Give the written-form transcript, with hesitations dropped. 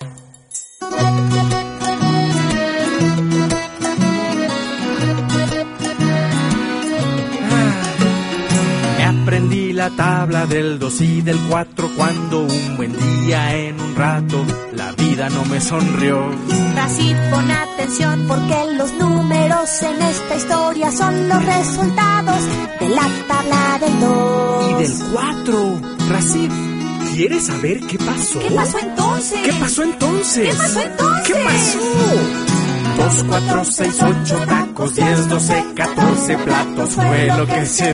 Aprendí la tabla del 2 y del 4 cuando un buen día en un rato la vida no me sonrió. Racid, pon atención porque los números en esta historia son los resultados de la tabla del 2 y del 4. Racid, ¿quieres saber qué pasó? ¿Qué pasó entonces? ¿Qué pasó entonces? ¿Qué pasó entonces? ¿Qué pasó? 2, 4, 6, 8 tacos, 10, 12, 14 platos fue lo que se